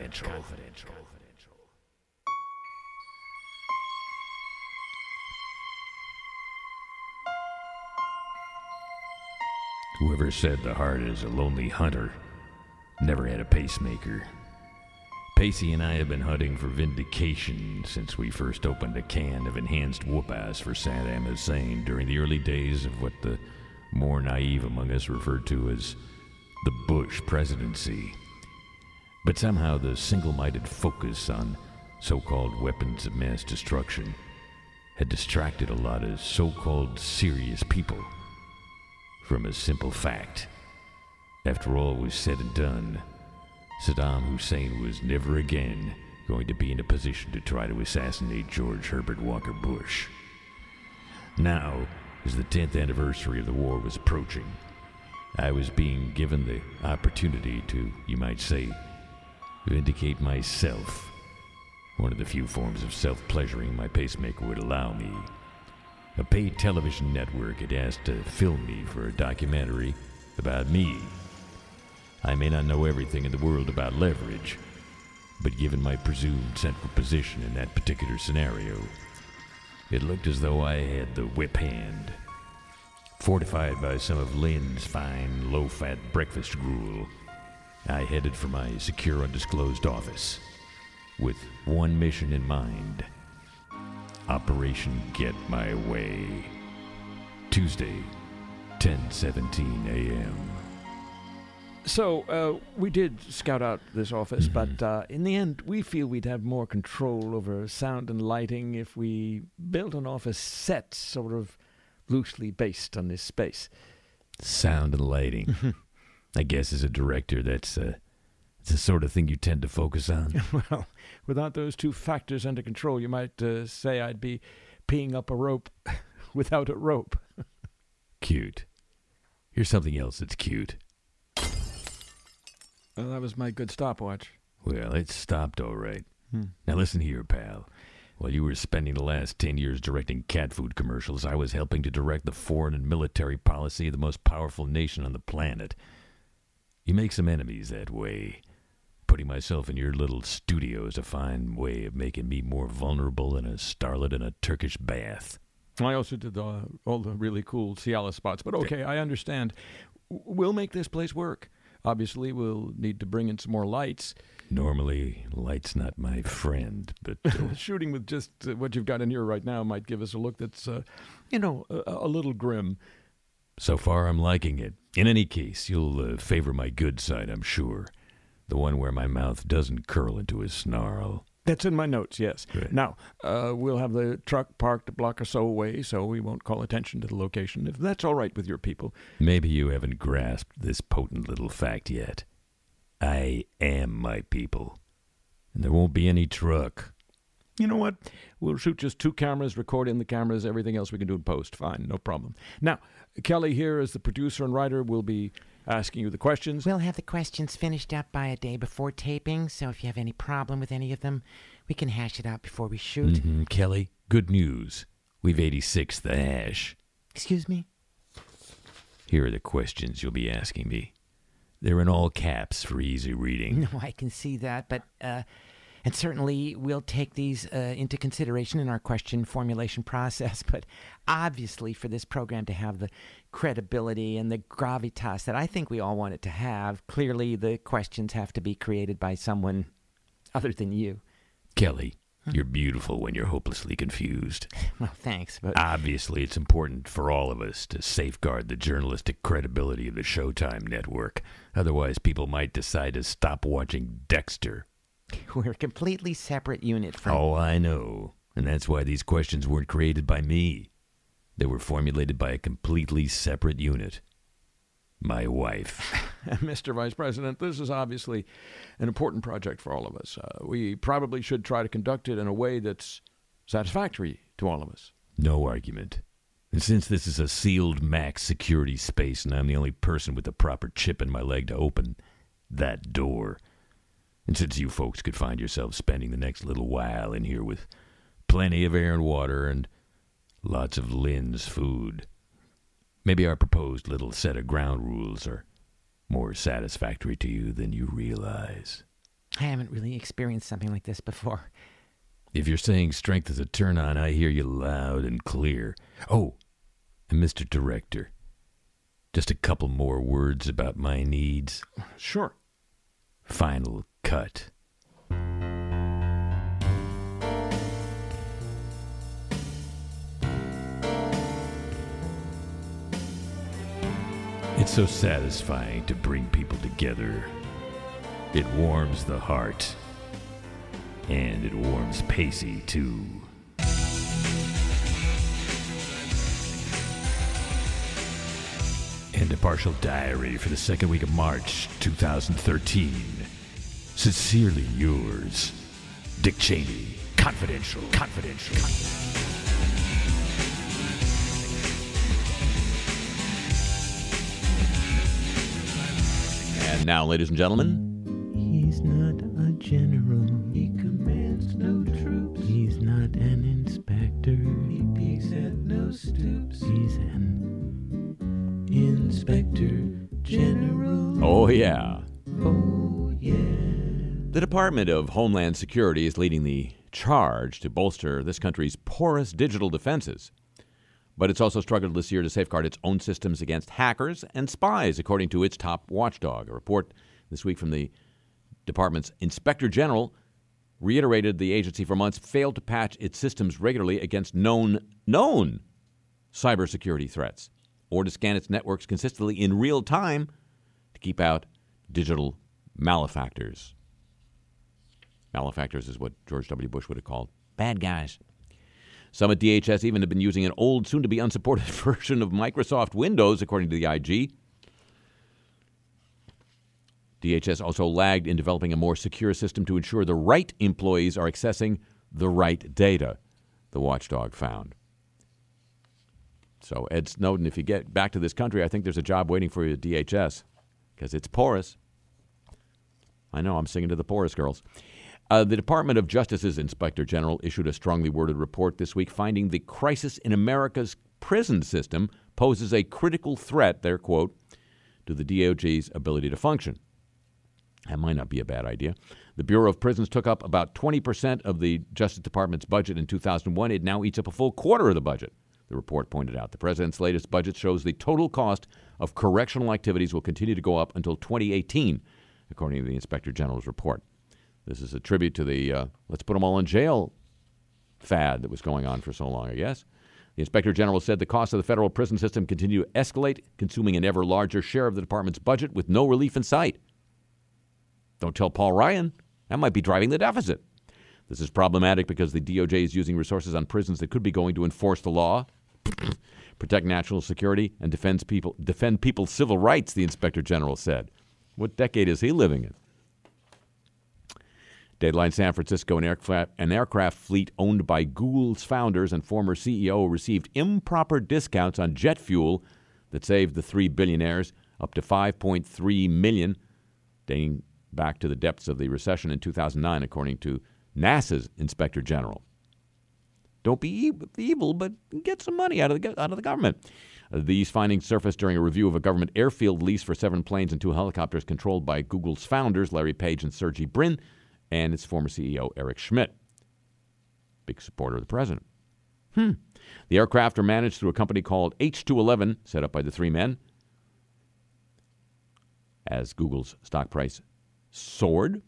Whoever said the heart is a lonely hunter never had a pacemaker. Pacey and I have been hunting for vindication since we first opened a can of enhanced whoop-ass for Saddam Hussein during the early days of what the more naive among us referred to as the Bush presidency. But somehow the single-minded focus on so-called weapons of mass destruction had distracted a lot of so-called serious people from a simple fact. After all was said and done, Saddam Hussein was never again going to be in a position to try to assassinate George Herbert Walker Bush. Now, as the 10th anniversary of the war was approaching, I was being given the opportunity to, you might say, vindicate myself. One of the few forms of self-pleasuring my pacemaker would allow me. A paid television network had asked to film me for a documentary about me. I may not know everything in the world about leverage, but given my presumed central position in that particular scenario, it looked as though I had the whip hand. Fortified by some of Lynn's fine, low-fat breakfast gruel, I headed for my secure undisclosed office, with one mission in mind. Operation Get My Way. Tuesday, 10:17 a.m. So, we did scout out this office, but in the end, we feel we'd have more control over sound and lighting if we built an office set sort of loosely based on this space. Sound and lighting. I guess as a director, that's the sort of thing you tend to focus on. Well, without those two factors under control, you might say I'd be peeing up a rope without a rope. Cute. Here's something else that's cute. Well, that was my good stopwatch. Well, it stopped all right. Now listen here, pal. While you were spending the last 10 years directing cat food commercials, I was helping to direct the foreign and military policy of the most powerful nation on the planet. You make some enemies that way. Putting myself in your little studio is a fine way of making me more vulnerable than a starlet in a Turkish bath. I also did all the really cool Cialis spots, but okay, I understand. We'll make this place work. Obviously, we'll need to bring in some more lights. Normally, light's not my friend, but... Shooting with just what you've got in here right now might give us a look that's, a little grim. So far, I'm liking it. In any case, you'll favor my good side, I'm sure. The one where my mouth doesn't curl into a snarl. That's in my notes, yes. Right. Now, we'll have the truck parked a block or so away, so we won't call attention to the location, if that's all right with your people. Maybe you haven't grasped this potent little fact yet. I am my people. And there won't be any truck. You know what? We'll shoot just 2 cameras, record in the cameras, everything else we can do in post. Fine, no problem. Now, Kelly here as the producer and writer will be asking you the questions. We'll have the questions finished up by a day before taping, so if you have any problem with any of them, we can hash it out before we shoot. Kelly, good news. We've 86'd the hash. Excuse me? Here are the questions you'll be asking me. They're in all caps for easy reading. No, I can see that, but, and certainly we'll take these into consideration in our question formulation process, but obviously for this program to have the credibility and the gravitas that I think we all want it to have, clearly the questions have to be created by someone other than you. Kelly, you're beautiful when you're hopelessly confused. Well, thanks, but... Obviously, it's important for all of us to safeguard the journalistic credibility of the Showtime network. Otherwise, people might decide to stop watching Dexter. We're a completely separate unit from... Oh, I know. And that's why these questions weren't created by me. They were formulated by a completely separate unit. My wife. Mr. Vice President, this is obviously an important project for all of us. We probably should try to conduct it in a way that's satisfactory to all of us. No argument. And since this is a sealed max security space and I'm the only person with the proper chip in my leg to open that door, and since you folks could find yourselves spending the next little while in here with plenty of air and water and lots of Lynn's food, maybe our proposed little set of ground rules are more satisfactory to you than you realize. I haven't really experienced something like this before. If you're saying strength is a turn-on, I hear you loud and clear. Oh, and Mr. Director, just a couple more words about my needs. Sure. Final cut. It's so satisfying to bring people together. It warms the heart. And it warms Pacey, too. And a partial diary for the second week of March, 2013. Sincerely yours, Dick Cheney. Confidential. And now, ladies and gentlemen, He's not a general. He commands no troops. He's not an inspector. He peeks at no stoops. He's an inspector general. oh yeah. Oh, yeah. The Department of Homeland Security is leading the charge to bolster this country's porous digital defenses. But it's also struggled this year to safeguard its own systems against hackers and spies, according to its top watchdog. A report this week from the department's Inspector General reiterated the agency for months failed to patch its systems regularly against known cybersecurity threats or to scan its networks consistently in real time to keep out digital malefactors. Malefactors is what George W. Bush would have called bad guys. Some at DHS even have been using an old, soon-to-be unsupported version of Microsoft Windows, according to the IG. DHS also lagged in developing a more secure system to ensure the right employees are accessing the right data, the watchdog found. So, Ed Snowden, if you get back to this country, I think there's a job waiting for you at DHS, because it's porous. I know, I'm singing to the porous girls. The Department of Justice's Inspector General issued a strongly worded report this week finding the crisis in America's prison system poses a critical threat, their quote, to the DOJ's ability to function. That might not be a bad idea. The Bureau of Prisons took up about 20% of the Justice Department's budget in 2001. It now eats up a full quarter of the budget, the report pointed out. The president's latest budget shows the total cost of correctional activities will continue to go up until 2018, according to the Inspector General's report. This is a tribute to the let's put them all in jail fad that was going on for so long, I guess. The Inspector General said the costs of the federal prison system continue to escalate, consuming an ever larger share of the department's budget with no relief in sight. Don't tell Paul Ryan. That might be driving the deficit. This is problematic because the DOJ is using resources on prisons that could be going to enforce the law, protect national security, and defend people's civil rights, the Inspector General said. What decade is he living in? Deadline San Francisco, an aircraft fleet owned by Google's founders and former CEO received improper discounts on jet fuel that saved the three billionaires up to $5.3 million, dating back to the depths of the recession in 2009, according to NASA's Inspector General. Don't be evil, but get some money out of the government. These findings surfaced during a review of a government airfield lease for 7 planes and 2 helicopters controlled by Google's founders, Larry Page and Sergey Brin, and its former CEO, Eric Schmidt, big supporter of the president. The aircraft are managed through a company called H211, set up by the three men. As Google's stock price soared,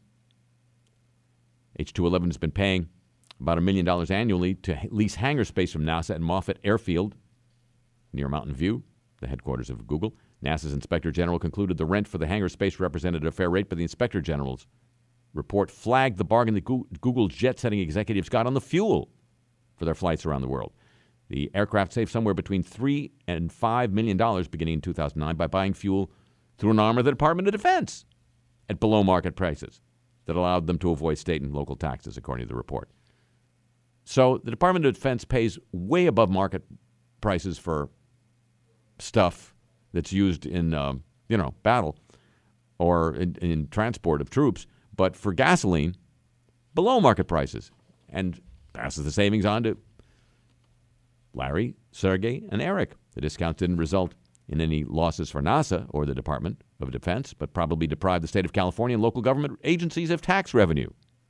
H211 has been paying about $1 million annually to lease hangar space from NASA at Moffett Airfield near Mountain View, the headquarters of Google. NASA's Inspector General concluded the rent for the hangar space represented a fair rate, but the Inspector General's report flagged the bargain that Google's jet-setting executives got on the fuel for their flights around the world. The aircraft saved somewhere between $3 and $5 million beginning in 2009 by buying fuel through an arm of the Department of Defense at below-market prices that allowed them to avoid state and local taxes, according to the report. So the Department of Defense pays way above market prices for stuff that's used in, battle or in transport of troops, but for gasoline, below market prices, and passes the savings on to Larry, Sergey, and Eric. The discounts didn't result in any losses for NASA or the Department of Defense, but probably deprived the state of California and local government agencies of tax revenue.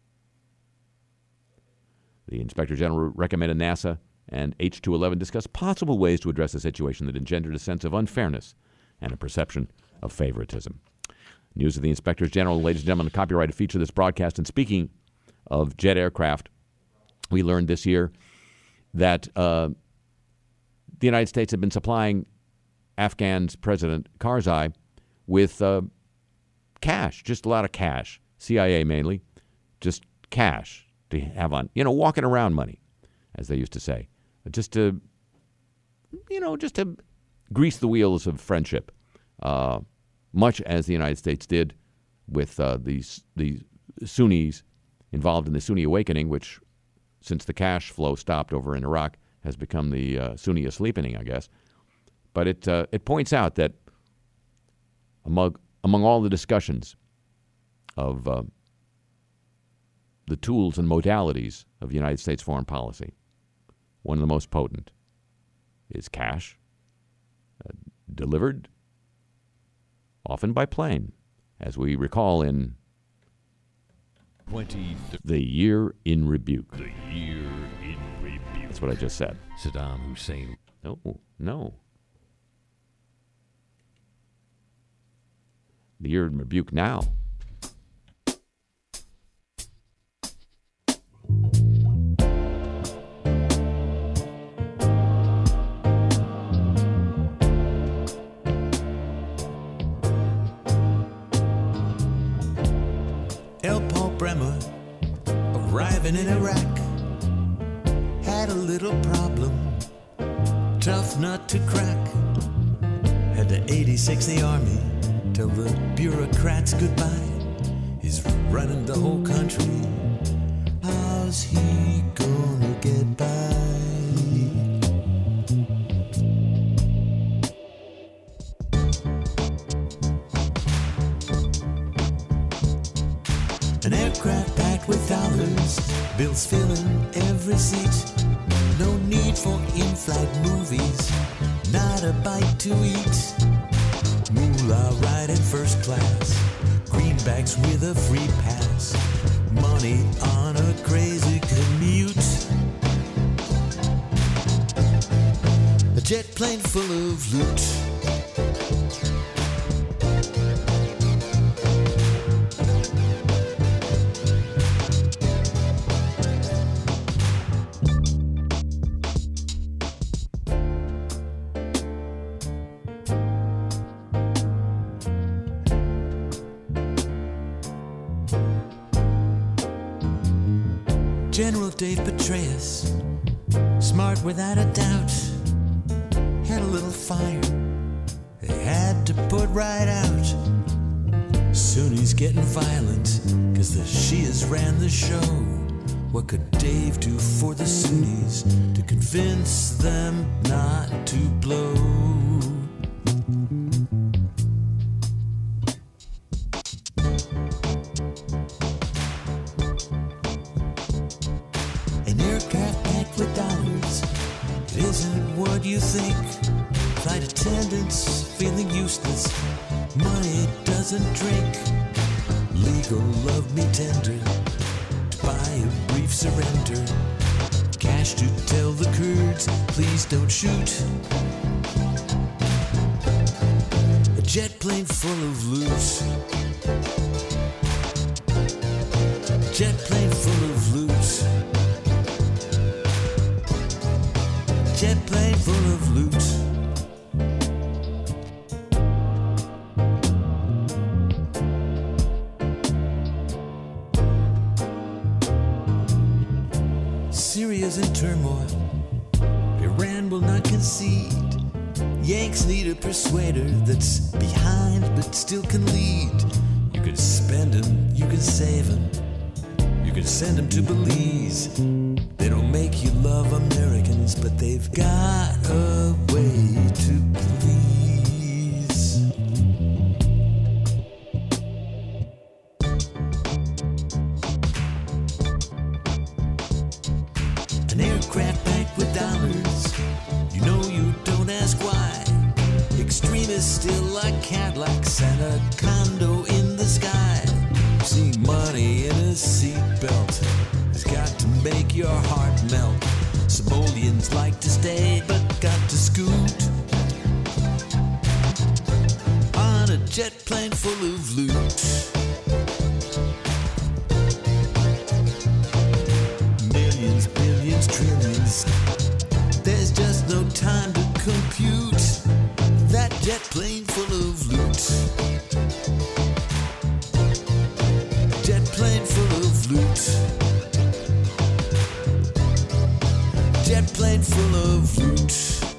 The Inspector General recommended NASA and H211 discuss possible ways to address a situation that engendered a sense of unfairness and a perception of favoritism. News of the Inspectors General, ladies and gentlemen, a copyrighted feature of this broadcast. And speaking of jet aircraft, we learned this year that the United States had been supplying Afghan's President Karzai with cash, just a lot of cash, CIA mainly, just cash to have on, walking around money, as they used to say, just to grease the wheels of friendship. Much as the United States did with the Sunnis involved in the Sunni awakening, which, since the cash flow stopped over in Iraq, has become the Sunni asleepening, I guess. But it points out that among all the discussions of the tools and modalities of the United States foreign policy, one of the most potent is cash, delivered often by plane, as we recall in The Year in Rebuke. The Year in Rebuke. That's what I just said. Saddam Hussein. No. The Year in Rebuke now. living in Iraq. Had a little problem, tough nut to crack. Had to 86 the army, tell the bureaucrats goodbye. He's running the whole country. How's he gonna get by? An aircraft packed with dollars, bills filling every seat. No need for in-flight movies, not a bite to eat. Moolah riding first class, greenbacks with a free pass. Money on a crazy commute. A jet plane full of loot. General Dave Petraeus, smart without a doubt, had a little fire they had to put right out. Soon he's getting violent, cause the Shias ran the show. What could Dave do for the Sunnis to convince them not to blow? An aircraft packed with dollars, it isn't what you think. Flight attendants feeling useless, money doesn't drink. Legal love me tender, to buy a brief surrender. Cash to tell the Kurds, please don't shoot. A jet plane full of loot. A jet plane full of loot. Jet plane full of loot. Syria's in turmoil, Iran will not concede. Yanks need a persuader that's behind but still can lead. You can spend him, you can save him, you can send him to Belize. They don't make you love Americans, but they've got a way to please. An aircraft packed with dollars, you know you don't ask why. Extremists still like Cadillacs and a condo in the sky. See money in a seatbelt has got to make your heart melt. Somalians like to stay but got to scoot on a jet plane full of loot. Millions, billions, trillions, there's just no time to compute that jet plane full of loot. Jet plane full of loot. Jet plane full of loot.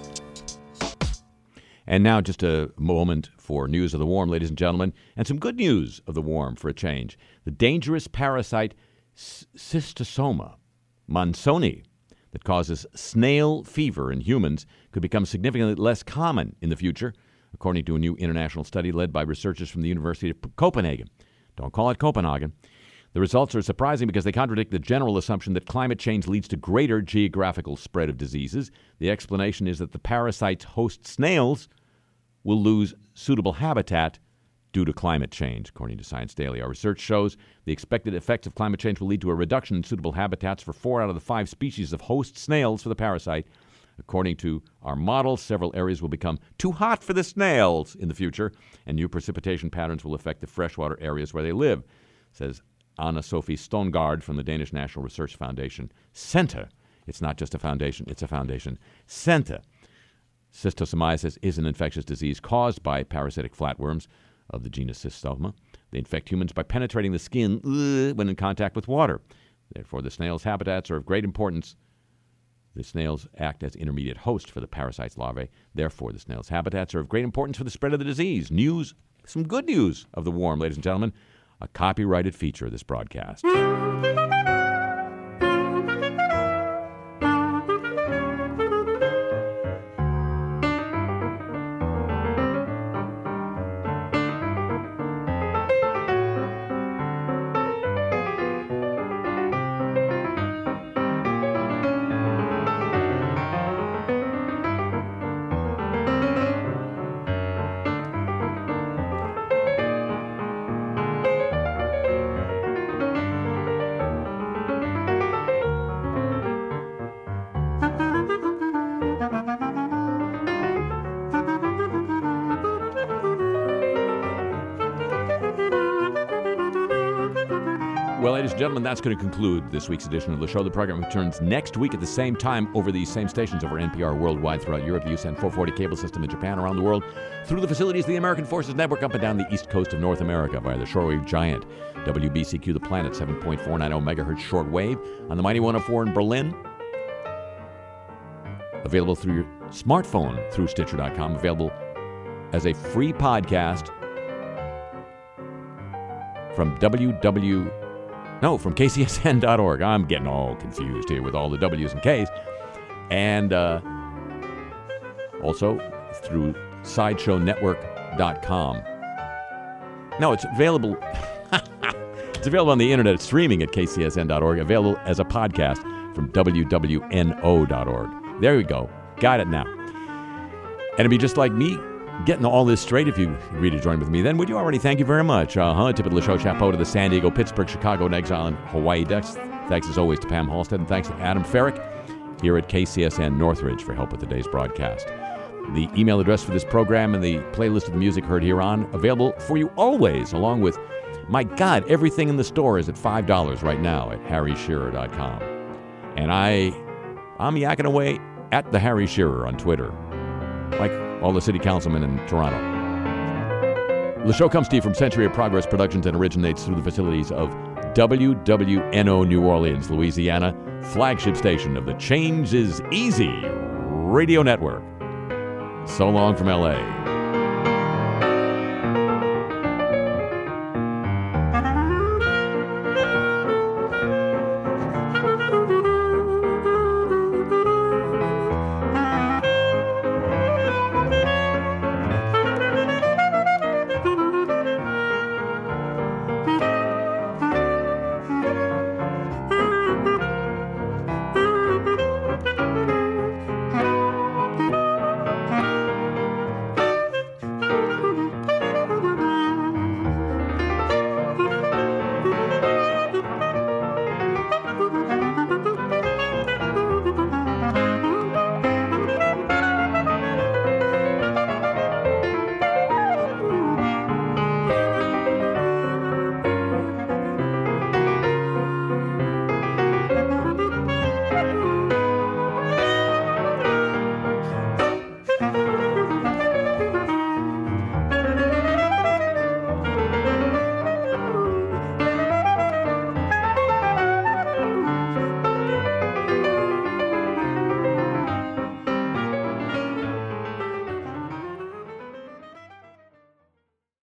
And now just a moment for news of the worm, ladies and gentlemen, and some good news of the worm for a change. The dangerous parasite Schistosoma monsooni that causes snail fever in humans could become significantly less common in the future, according to a new international study led by researchers from the University of Copenhagen. Don't call it Copenhagen. The results are surprising because they contradict the general assumption that climate change leads to greater geographical spread of diseases. The explanation is that the parasite's host snails will lose suitable habitat due to climate change, according to Science Daily. Our research shows the expected effects of climate change will lead to a reduction in suitable habitats for 4 out of the 5 species of host snails for the parasite. According to our model, several areas will become too hot for the snails in the future, and new precipitation patterns will affect the freshwater areas where they live, says Anna-Sophie Stongard from the Danish National Research Foundation Center. It's not just a foundation, it's a foundation center. Schistosomiasis is an infectious disease caused by parasitic flatworms of the genus Schistosoma. They infect humans by penetrating the skin when in contact with water. Therefore, the snail's habitats are of great importance. The snails act as intermediate hosts for the parasite's larvae. Therefore, the snail's habitats are of great importance for the spread of the disease. News, some good news of the worm, ladies and gentlemen. A copyrighted feature of this broadcast. Well, ladies and gentlemen, that's going to conclude this week's edition of the show. The program returns next week at the same time over these same stations over NPR worldwide throughout Europe, the USEN 440 cable system in Japan, around the world, through the facilities of the American Forces Network up and down the east coast of North America via the shortwave giant, WBCQ The Planet, 7.490 megahertz shortwave on the mighty 104 in Berlin. Available through your smartphone through Stitcher.com. Available as a free podcast from from KCSN.org. I'm getting all confused here with all the W's and K's. And also through SideshowNetwork.com. No, it's available. It's available on the internet, streaming at KCSN.org. Available as a podcast from WWNO.org. There we go. Got it now. And it'd be just like me getting all this straight if you agree to join with me. Then would you already? Thank you very much. Tip of the show, chapeau to the San Diego, Pittsburgh, Chicago, and Exile, and Hawaii decks. Thanks as always to Pam Halstead, and thanks to Adam Ferrick here at KCSN Northridge for help with today's broadcast. The email address for this program and the playlist of the music heard here on, available for you always, along with, my God, everything in the store is at $5 right now at harryshearer.com. And I'm yakking away at the Harry Shearer on Twitter, like all the city councilmen in Toronto. The show comes to you from Century of Progress Productions and originates through the facilities of WWNO New Orleans, Louisiana, flagship station of the Change is Easy radio network. So long from L.A.